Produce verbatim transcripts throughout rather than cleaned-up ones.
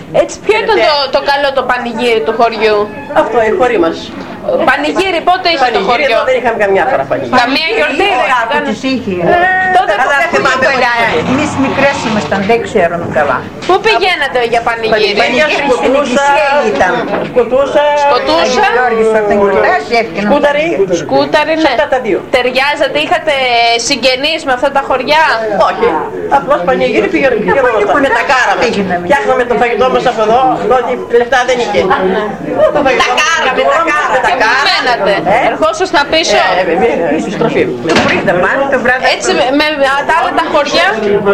Έτσι, ποιο ήταν το, το καλό το πανηγύρι του χωριού? Αυτό, η χωρί μας. Πανηγύρι πότε είχε το χωριό? Εδώ δεν είχαμε καμιά φορά πανηγύρι. Καμία γιορτή δεν Κάπου τις είχε. Τότε που Αλλά θυμάμαι Πολλά, εμείς μικρές ήμασταν, δεν ξέρουμε καλά. Πού πηγαίνατε για πανηγύρι? Πανηγύρι Στην εκκλησία ήταν. Σκοτούσα. Σκοτούσα. Άγιος Γιώργης όταν γιορτάζει έφυγαιναν. Σκούταρη. Σκούταρι, ναι. Αυτά τα δύο. Ταιριάζατε, είχατε συγγενείς με αυτά τα χωριά? Όχι. Απλώς πανηγύρι πήγαινε με τα κάραμε. Φτιάχναμε το φαγητό μας από εδώ, ότι λεφτά δεν είχε. Το φαγητό μας με τα κάρα. Και πού μένατε? Ερχόσασταν πίσω? Ε, βέβαια, στη στροφή. Το πρωί δεν πάνε, το βράδυ. Έτσι με τα άλλα τα χωριά?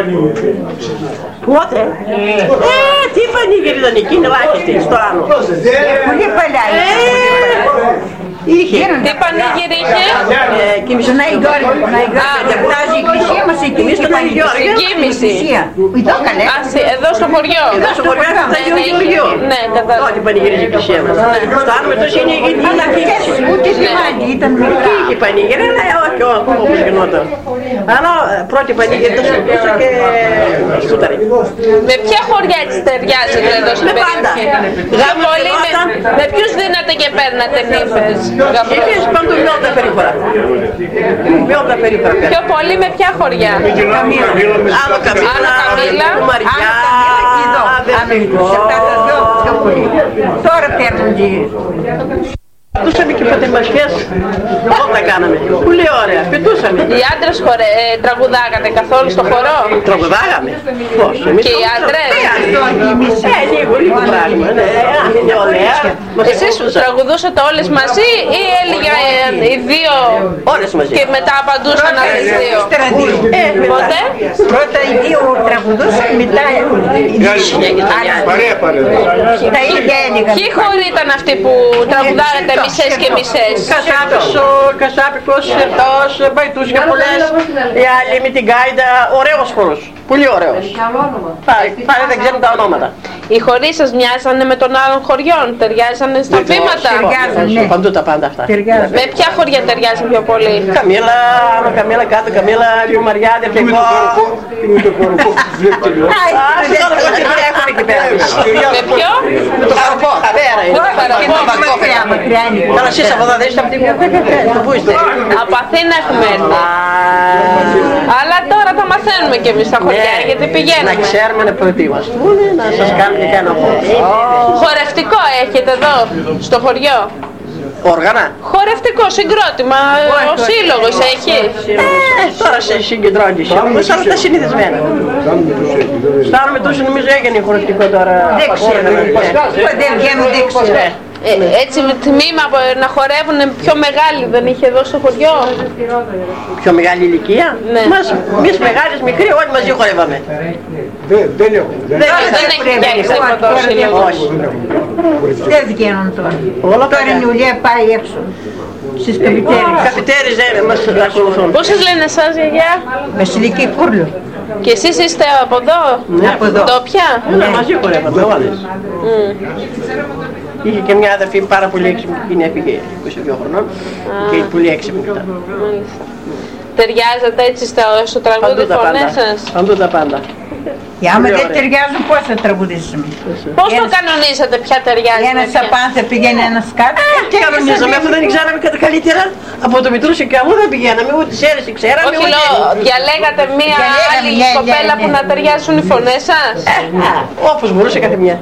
Πότε? Ε, τι πανηγύρι ήταν εκεί, είναι ελάχιστη, στο άνω. Πολύ παλιά. Είχε. Τι πανηγύρι είχε? Και εμείς Στον Άγιο Γιώργη, φτάσει η εκκλησία μας εκεί. Εμείς στον Άγιο Γιώργη. Κοίμηση. Εδώ καλέ. Α, εδώ στο χωριό. Εδώ στο χωριό ήταν το Άγιο Γεωργίου. Ναι, κατάλαβα. Τότε πανηγύρι η εκκλησία μας. Στο άνω με τόσο είναι η εκκλησία. Ούτε θυμάται, ήταν μικρά. Είχε πανηγύρι, αλλά όχι όπως γινόταν. Αλλά πρώτη πανηγύρι ήταν σκουτούσα και σκούταρη. Με ποια χωριά έτσι ταιριάζετε εδώ στην Με πάντα. περιοχή? Γάμο Πολύ με, γινόταν. με ποιους δίνατε και παίρνατε νύφες? Είχες πάντου με όλα τα περίφορα. Με όλα τα περίφορα. Πιο πολύ με ποια χωριά? Άνω Καμίλα, Καμίλα. Μαριά, Αδερφικό. Τώρα παίρνουν τη... Πετούσαμε και πατερμασιές, όλα κάναμε. Πολύ ωραία, πετούσαμε. Οι άντρες χορε, ε, τραγουδάγατε καθόλου στο χορό? Τραγουδάγαμε. Πώς, εμείς Και οι άντρες? Ε, λίγο, λίγο πράγμα. Είναι ωραία. Εσείς τραγουδούσατε όλες μαζί ή έλεγε ε, οι δύο Όλες μαζί. και μετά απαντούσαν από τις δύο? Ε, Ποτέ? Πρώτα οι δύο τραγουδούσαν, μετά Παρέα παρέα. τα ίδια έλεγαν. Ποιοι χωροί ήταν αυτοί που τραγουδάγατε μισές και μισές? Κασάπης, ο Κασάπικος, Σερτός, Μπαϊτούς και πολλές. Οι άλλοι με την Γκάιντα, ωραίος χορός. Πολύ ωραίος. Πάλι, πάλι δεν ξέρουν τα ονόματα. Οι χωροί σας μοιάζανε με των άλλων χωριών? Ταιριάζανε στα βήματα? Ταιριάζουν, ναι. Παντού τα πάντα αυτά. Ταιριάζουν. Με ποια χωριά ταιριάζουν πιο πολύ? Καμίλα, άνω Καμίλα, κάτω Καμίλα, Μαριά, Αδερφικό. Με το κοροπό που βλέπετε. Α, αυτό το κοροπό έχουν εκεί πέρα. Με ποιο? Με το καρπό, πέρα είναι. Τώρα εσείς από εδώ δεν είστε από την Πού είστε? Από Αθήνα έχουμε έρθει. Αλλά τώρα τα μαθαίνουμε κι εμείς στα χωριά γιατί Να πηγαίνουμε. ξέρουμε να προετοιμαστούν, να σας κάνουν και κάνα Χορευτικό έχετε εδώ στο χωριό? όργανα. Χορευτικό συγκρότημα, ο σύλλογος έχει? Ε, τώρα σε συγκεντρώνεις όμως, αλλά τα συνηθισμένα. Στάνουμε τόσο νομίζω έγινε χορευτικό τώρα. Δεν ξέρω, δεν βγαίνουν, δεν ξέρω. Ε, έτσι τμήμα να χορεύουν πιο μεγάλη δεν είχε εδώ στο χωριό? Πιο μεγάλη ηλικία. Ναι. Μας, εμείς μεγάλες, μικροί, όλοι μαζί χορεύαμε. Δεν έχω. Δεν, δεν έχει φτιάξει τίποτα ο σύλλογος. Όχι. Δεν βγαίνουν τώρα. Όλα Τώρα η δουλειά πάει έξω. Στις καπιτέρες. Καπιτέρες δεν μας ακολουθούν. Πώς σας λένε εσάς, γιαγιά? Βασιλική Κούρλου. Και εσείς είστε από εδώ? Από εδώ. Ντόπια? Ναι, μαζί χορεύαμε όλες. Είχε και μια αδερφή πάρα πολύ έξυπνη, εκείνη έφυγε είκοσι δύο χρονών και πολύ έξυπνη ήταν. Ταιριάζετε έτσι στο, στο τραγούδι φωνές σας? Παντού τα πάντα. Και άμα δεν ταιριάζουν πώς θα τραγουδήσουμε. Πώς το κανονίσατε, ποια ταιριάζει? Ένας με ποια? απάν θα πηγαίνει ένας κάτω. Τι κανονίζαμε, αφού δεν ξέραμε κατά καλύτερα. Από το Μητρούσι και αμού δεν πηγαίναμε, ούτε ξέρεις, ξέραμε. Όχι, ούτε... λέω, διαλέγατε μία Διαλέγαμε, άλλη ναι, κοπέλα ναι, που ναι. να ταιριάζουν οι φωνές σας? Όπως μπορούσε κάθε μια.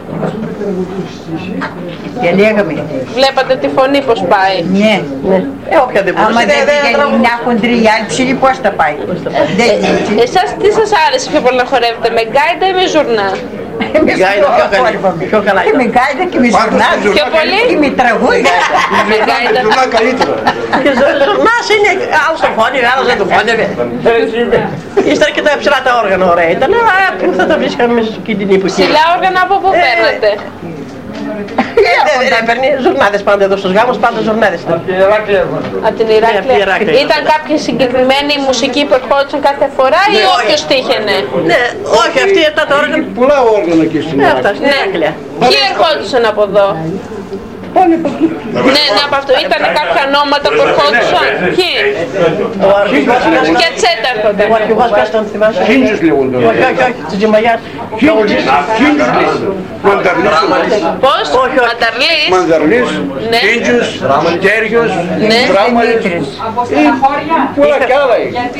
Διαλέγαμε. Βλέπατε τη φωνή πώς πάει? Ναι. Ε, όποια δεν μπορούσε. Άμα δεν πηγαίνει μια χοντρή, η άλλη ψηλή πώς θα πάει. Δεν είναι. Εσάς τι σας άρεσε πιο πολύ να χορεύετε, με γκάιντα ή με ζουρνά? Εμείς Γκάιντα πιο καλά. χόρευαμε. Πιο καλά Και ήταν. με γκάιντα και με ζουρνά. Πιο πολύ? Και με τραγούδια. Με γκάιντα. Ζουρνά καλύτερα. Και ζουρνάς είναι, άλλος το φώνευε, άλλος δεν το φώνευε. Ύστερα και τα ψηλά τα όργανα ωραία ήταν, αλλά πού θα τα βρίσκαμε μέσα εκείνη την εποχή. Ψηλά όργανα από πού παίρνετε? Δεν έπαιρνε ζουρνάδες πάντα εδώ στους γάμους, πάντα ζουρνάδες ήταν. Από την από την Ηράκλεια. Ηράκλεια. Ήταν κάποια συγκεκριμένη μουσική που ερχόντουσαν κάθε φορά ή όποιος τύχαινε? Ναι, όχι, αυτή ήταν τα όργανα. Πολλά όργανα και στην Ε, Ελλάδα. αυτά, στην Ναι. Ηράκλεια. Ποιοι ερχόντουσαν από εδώ? Ναι, ναι, από αυτό. Ήταν κάποια ονόματα που ερχόντουσαν. Ποιοι? Ο αρχηγός Κάσταν. Και τσέτα έρχονται. Ο αρχηγός Κάσταν, θυμάσαι. Χίντζους λέγονται. Όχι, όχι, όχι, της Τζιμαγιάς. Χίντζους λέγονται. Μανταρλής. Πώς? Όχι, όχι. Μανταρλής. Μανταρλής. Ναι. Χίντζους. Τέριος. Ναι. Δράμαλης. Πολλά κι άλλα.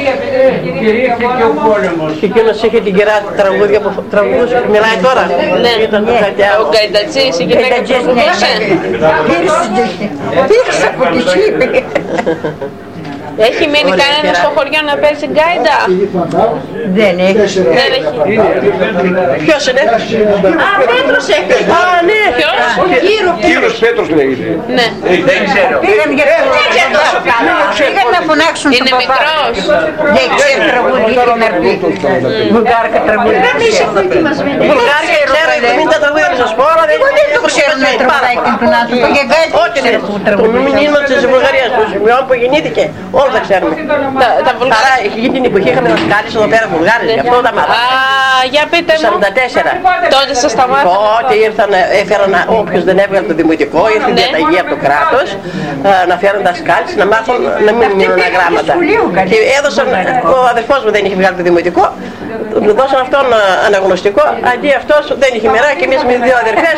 Και εκείνος είχε την κερά τραγούδια που τραγουδούσε. Μιλάει τώρα. Ναι. Ήταν το κάτι Ο άλλο. Γκαϊντατζής, η γυναίκα που τραγουδούσε. Πήρξε από τη Σύπη. Έχει μείνει κανένα στο χωριό να παίζει γκάιντα? Δεν έχει. Δεν έχει. Ποιος είναι? Α, Πέτρος έχει. Α, ναι. Ποιος? Κύριος Πέτρος λέγεται. Ναι. Δεν ξέρω. Πήγαν για δεν ξέρω τόσο καλά. Πήγαν να φωνάξουν τον Είναι παπά. μικρός. Δεν ξέρω τραγούδια την αρπή. Βουλγάρικα τραγούδια. Δεν είσαι προετοιμασμένη. Βουλγάρικα ξέρω, εβδομήντα τραγούδια να σας πω, αλλά δεν Εγώ δεν το ξέρω να τραγουδάει και τον άνθρωπο. Για κάτι όχι, ξέρω που το τραγουδάει. μήνυμα της Βουλγαρίας, του σημειών που γεννήθηκε, όλα τα ξέρουμε. Τα, τα Άρα βουλγάρια. εκεί την εποχή είχαμε δασκάλες εδώ πέρα Βουλγάρες, γι' αυτό τα Α, μάθαμε. για πείτε μου. σαράντα τέσσερα. Τότε σας τα μάθατε. Τότε ήρθαν, έφεραν όποιος δεν έβγαλε το δημοτικό, ήρθε η Ναι. διαταγή από το κράτος να φέρουν δασκάλες να μάθουν να μην μείνουν γράμματα. Και έδωσαν, ο αδερφός μου δεν είχε βγάλει το δημοτικό, του δώσαν αυτόν αναγνωστικό, αντί αυτός δεν είχε μοιρά και εμείς με δύο αδερφές,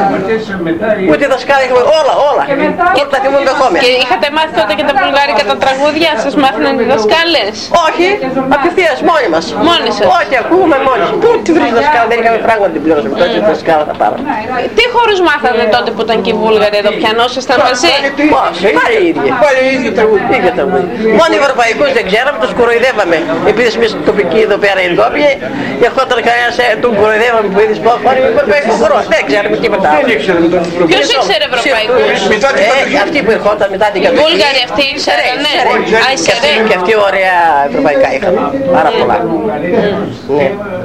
ούτε δασκάλα είχαμε, όλα, όλα. Και τα θυμούνται ακόμα. Και είχατε μάθει τότε και τα βουλγάρικα τα τραγούδια, σας μάθαιναν οι δασκάλες? Όχι, απευθείας μόνοι μας. Μόνοι σας. Όχι, ακούμε μόνοι μας. Πού τη βρεις δασκάλα, δεν είχαμε πράγμα να την πληρώσουμε. Τότε τη δασκάλα θα πάρουμε. Τι χώρους μάθατε τότε που ήταν και οι Βούλγαροι εδώ, πιανόσασταν μαζί? Πώς, πάλι οι ίδιοι. Πάλι οι ίδιοι τραγούδι. Ίδια τραγούδι. Μόνο οι ευρωπαϊκούς δεν ξέραμε, τους κοροϊδεύαμε. Επειδή εμείς τοπικοί εδώ πέρα οι ντόπιοι, ερχόταν κανένας, ε, τον κοροϊδεύαμε που είδες πω, πάλι με ευρωπαϊκό χορό. Δεν ξέραμε τίποτα άλλο. Δεν ήξερε μετά την Ποιος ήξερε ευρωπαϊκούς? Μετά την Ε, αυτοί που ερχόταν μετά την κατοχή. Βούλγαροι αυτοί ήξερανε. Α, οι Και αυτοί, Σερέ. και αυτοί ωραία ευρωπαϊκά είχαμε. Πάρα πολλά. Ναι.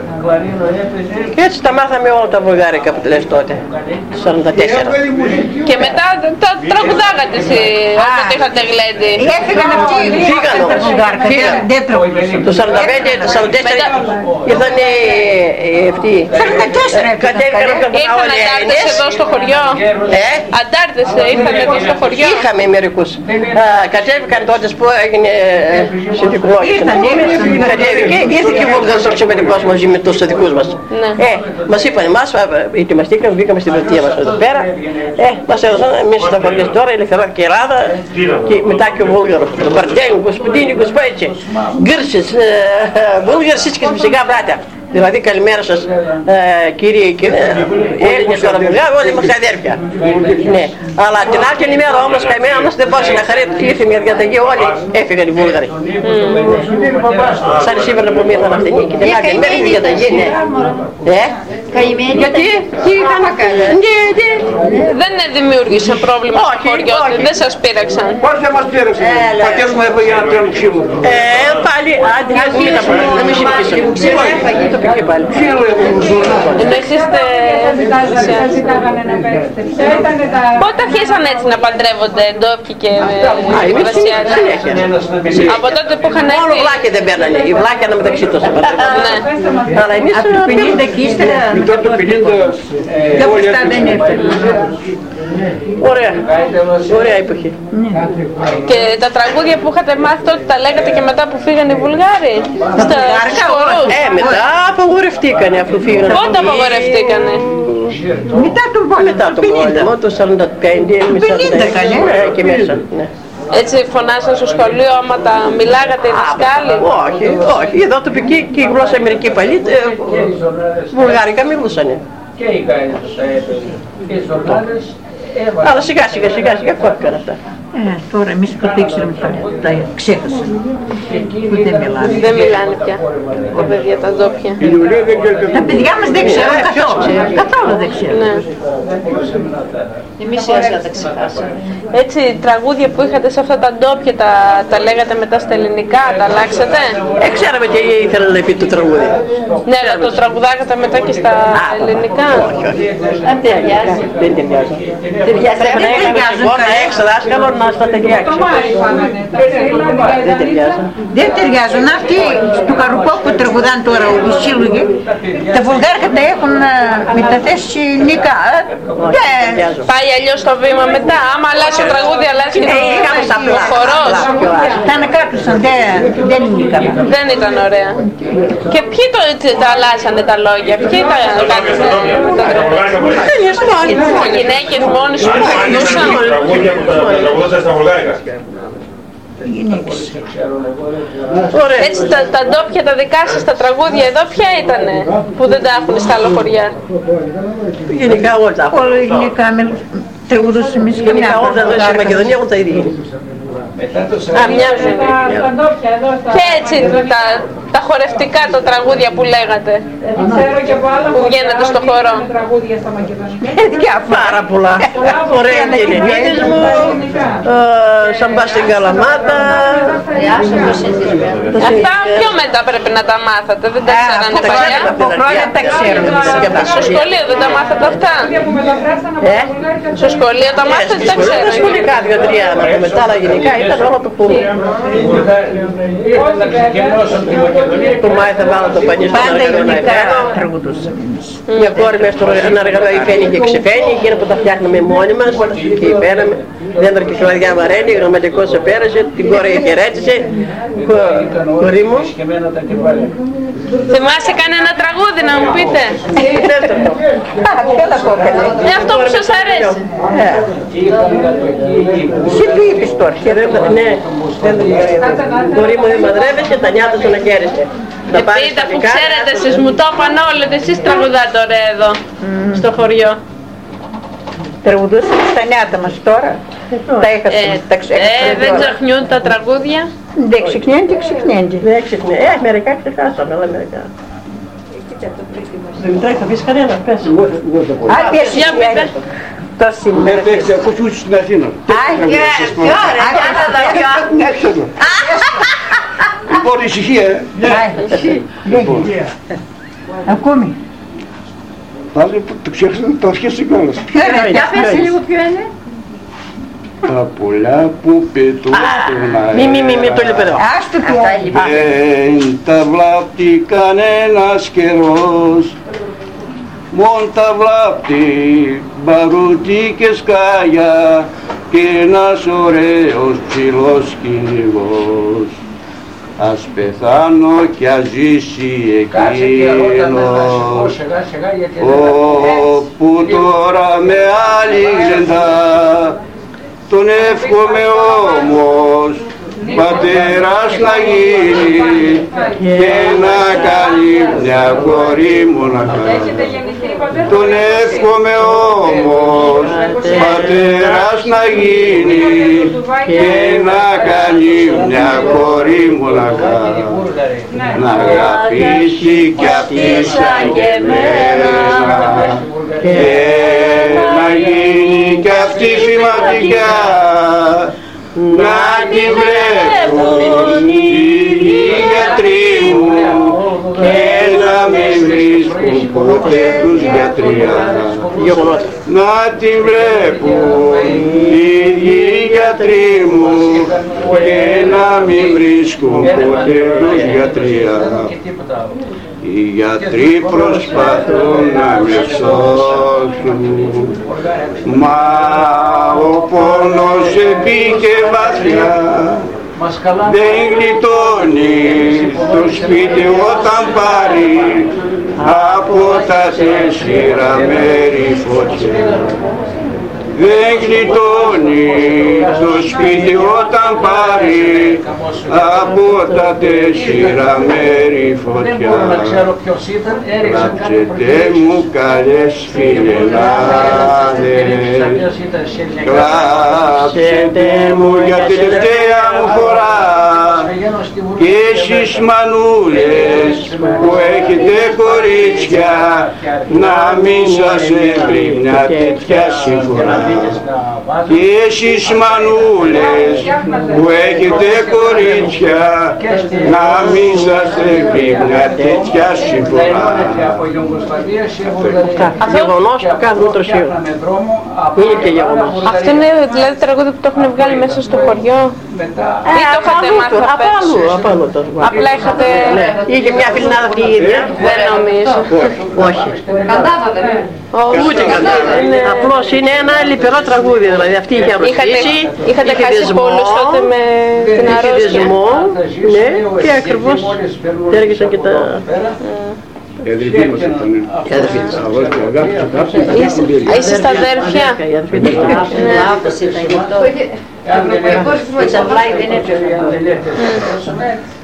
Και έτσι τα μάθαμε όλα τα βουλγάρικα που λες τότε, το σαράντα τέσσερα. Και μετά τα τραγουδάγατε εσύ, όποτε είχατε γλέντι. Έφυγαν αυτοί οι Φύγαν τα όμως. βουλγάρικα. Φύγαν. Δεν τραγουδούσαν. Το σαράντα πέντε, το σαράντα τέσσερα ήρθαν οι αυτοί. σαράντα τέσσερα έφυγαν. Κατέβηκαν από τον Ήρθαν όλοι οι αντάρτες Έλληνες. εδώ στο χωριό. Ε, Αντάρτες ήρθαν εδώ στο χωριό. είχαμε μερικούς. Α, Κατέβηκαν τότε που έγινε συνθηκολόγηση. Κατέβηκε, ήρθε και ο Βούλγαρος αξιωματικός μαζί με τους δικούς μας. Ναι. Ε, μας είπαν εμάς, ετοιμαστήκαμε, βγήκαμε στην πλατεία μας εδώ πέρα. Ε, μας έδωσαν εμείς τα χωριά τώρα, η Ελευθερία και η Ελλάδα και μετά και ο Βούλγαρος. Ο Μπαρτέλ, Господини, Господи, Γκύρσες, Βούλγαρσες και φυσικά μπράτια. Δηλαδή καλημέρα σας ε, κύριε και Έλληνες τώρα Βουλγάροι, όλοι είμαστε αδέρφια. Ναι. Αλλά την άλλη ημέρα όμως καημένα μας δεν μπορούσε να χαρεί, ήρθε μια διαταγή, όλοι έφυγαν οι Βούλγαροι. Σαν σήμερα που ήρθαν αυτοί και την άλλη ημέρα η διαταγή, ναι. Ε, γιατί, τι είχαν να κάνουν. Δεν δημιούργησε πρόβλημα στο Όχι, χωριό, όχι. δεν σας πείραξαν. Πώς δεν μας πήραξε. Ο πατέρας μου έφαγε ένα τρένο ξύλο. Ε, πάλι, άντε, μην τα πω, να μην συμπτήσουν. Τοπική πάλι. Ξύλο έχουν ζουρνά. Ενώ εσείς είστε πότε αρχίσαν έτσι να παντρεύονται ντόπιοι και Α, εμείς βρασιάτες? συνέχεια. Από τότε που είχαν Μόνο έρθει. βλάκια δεν παίρνανε, οι βλάκια να μεταξύ τους. Ναι. Αλλά εμείς Από το πενήντα και ύστερα Μετά το πενήντα όλοι αυτά δεν έφεραν. ωραία, ωραία εποχή. Και τα τραγούδια που είχατε μάθει τότε τα λέγατε και μετά που φύγανε οι Βουλγάροι στα χορούς. Ε, μετά απαγορευτήκανε αφού φύγανε. Πότε απαγορευτήκανε? Μετά τον πόλεμο. Μετά τον πόλεμο, το σαράντα πέντε, με σαράντα έξι, καλέ. ε, και μέσα. Ναι. Έτσι φωνάσαν στο σχολείο άμα τα μιλάγατε οι δασκάλοι? Όχι, όχι, εδώ τοπική και η γλώσσα μερική παλί, ε, βουλγάρικα μιλούσανε. Και οι γάιδες τα έπαιρνε. Και οι ζορνάδες έβαλαν. Αλλά σιγά σιγά σιγά σιγά κόπηκαν αυτά. Ε, τώρα εμείς που το ήξεραμε τα, τα ξέχασαν. Που δεν μιλάνε. Δεν μιλάνε πια τα παιδιά τα ντόπια. Η Ιουλία δεν ξέρει Τα παιδιά μας δεν ξέρουν καθόλου. Καθόλου δεν ξέρουν. Ναι. Εμείς έσια τα ξεχάσαμε. Έτσι τραγούδια που είχατε σε αυτά τα ντόπια τα, τα λέγατε μετά στα ελληνικά, τα αλλάξατε? Ε, ξέραμε τι ήθελα να πει το τραγούδι. Ναι, αλλά το τραγουδάγατε μετά και στα ελληνικά. Όχι, όχι. Δεν ταιριάζει. Δεν ταιριάζει. Έπρεπε να έκανε σηκώνα έξω δάσκαλο να στα ταιριάξει. Δεν ταιριάζουν. Δεν ταιριάζουν. Αυτοί του Καρουπό που τραγουδάνε τώρα οι σύλλογοι, τα βουλγάρικα τα έχουν μεταθέσει ελληνικά. Πάει αλλιώς το βήμα μετά, άμα αλλάζει το τραγούδι, αλλάζει και το χορός. Τα ανακάτωσαν, δεν είναι καλά. Δεν ήταν ωραία. Και ποιοι το, τα αλλάσανε τα λόγια, ποιοι τα κάτωσαν με τα τραγούδια. Οι γυναίκες μόνοι σου που τραγουδούσαν. Τραγουδούσαν στα βουλγάρικα. Έτσι τα, τα ντόπια τα δικά σας τα τραγούδια εδώ ποια ήτανε που δεν τα έχουν στα άλλα χωριά? Γενικά όλα τα έχουν. Όλα γενικά με τραγουδούσαν εμείς και Γενικά όλα εδώ στη Μακεδονία έχουν τα ίδια. Α, μοιάζουν. Και έτσι τα, τα χορευτικά τα τραγούδια που λέγατε, που βγαίνετε στο χορό. Πάρα πολλά. Ωραία είναι οι Ελληνίδες μου, σαν πας στην Καλαμάτα. Αυτά πιο μετά πρέπει να τα μάθατε, δεν τα ξέρανε παλιά. Από χρόνια τα ξέρουμε. Στο σχολείο δεν τα μάθατε αυτά? Στο σχολείο τα μάθατε, τα Στα ξέρετε? σχολικά δύο-τρία να πούμε, τα άλλα γενικά ήταν όλο το που. Το Μάη θα βάλω το πανί στον αργανό να εφέρω. Μια κόρη μέσα στον αργανό υφαίνει και ξεφαίνει, εκείνα που τα φτιάχναμε μόνοι μας και υπέραμε. Δέντρο και χλαδιά βαραίνει, γραμματικός επέρασε, την κόρη χαιρέτησε. Κορί μου. Θυμάσαι κανένα τραγούδι να μου πείτε? Ε, αυτό που σας αρέσει. Εσύ τι είπες τώρα? Ναι, κορί μου δεν μαντρεύεσαι, τα νιάτα σου να χαίρεσαι. Πείτε, αφού ξέρετε εσείς, μου το είπαν όλοι ότι εσείς τραγουδάτε ωραία εδώ, στο χωριό. Τραγουδούσαμε στα νιάτα μας τώρα. Τα έχασαμε, τα ξέχασαμε. Ε, δεν ξεχνιούν τα τραγούδια. Δεν ξεχνιούνται, ξεχνιούνται. Δεν ξεχνιούνται. Ε, μερικά ξεχάσαμε, αλλά μερικά. Δεν τρέχει, θα πεις κανένα, πες. Α, πες Για πείτε. Το σήμερα. Δεν έχεις ακούσει ούτε στην Αθήνα. Λοιπόν, ησυχία, ε. Ακούμε. Πάλι το ξέχασα, το αρχίσω κιόλας. Για πες λίγο ποιο είναι. Τα πολλά που πετούν στον αέρα. Μη, μη, μη, μη, το είπε εδώ. Ας το πει. Δεν τα βλάπτει κανένας καιρός, μον τα βλάπτει μπαρούτι και σκάγια και ένας ωραίος ψηλός κυνηγός. Ας πεθάνω κι ας ζήσει εκείνος, όπου τώρα με άλλη γλεντά, τον εύχομαι όμως πατέρας να γίνει και να κάνει μια κόρη μοναχά. Τον εύχομαι όμως πατέρας να γίνει και να κάνει μια κόρη μοναχά. Να αγαπήσει κι αυτή σαν και εμένα και να γίνει κι αυτή σημαντικά, να τη βλέπουν οι γιατροί μου και να με βρίσκουν ποτέ τους γιατριά. Να τη βλέπουν οι γιατροί μου και να μην βρίσκουν ποτέ τους γιατριά. Οι γιατροί προσπαθούν να με σώσουν, μα ο πόνος μπήκε βαθιά. Δεν γλιτώνει το σπίτι όταν πάρει από τα τέσσερα μέρη φωτιά. Δεν γλιτώνει το σπίτι όταν πάρει από τα τέσσερα μέρη φωτιά. Κλάψετε μου καλές φιλενάδες, κλάψετε μου για τελευταία μου φορά, και εσείς εσείς μανούλες που έχετε κορίτσια, να μην σας έβρει μια τέτοια συμφορά. Και εσείς μανούλες που έχετε κορίτσια, να μην σας έβρει μια τέτοια συμφορά. Γεγονός του κάθε μητροσίου. Είναι και γεγονός. Αυτό είναι δηλαδή τραγούδι που το έχουν βγάλει μέσα στο χωριό ή το είχατε μάθει απ' Απ' έξω? αλλού το Απλά είχατε... είχε μια φιλινάδα αυτή η ίδια. Δεν νομίζω. Όχι. Καντάδα δεν είναι. Ούτε καντάδα. Απλώς είναι ένα λιπερό τραγούδι, δηλαδή αυτή είχε αρρωστήσει. Είχατε χάσει πολλούς τότε με την Είχε αρρώστια. δεσμό, ναι, και ακριβώς έργησαν και τα... Η αδερφή μας ήταν. Η αδερφή της. Είστε στα αδέρφια? Η αδερφή της. Λάθος ήταν γι' αυτό. Ο ευρωπαϊκός της απλά δεν έφερε.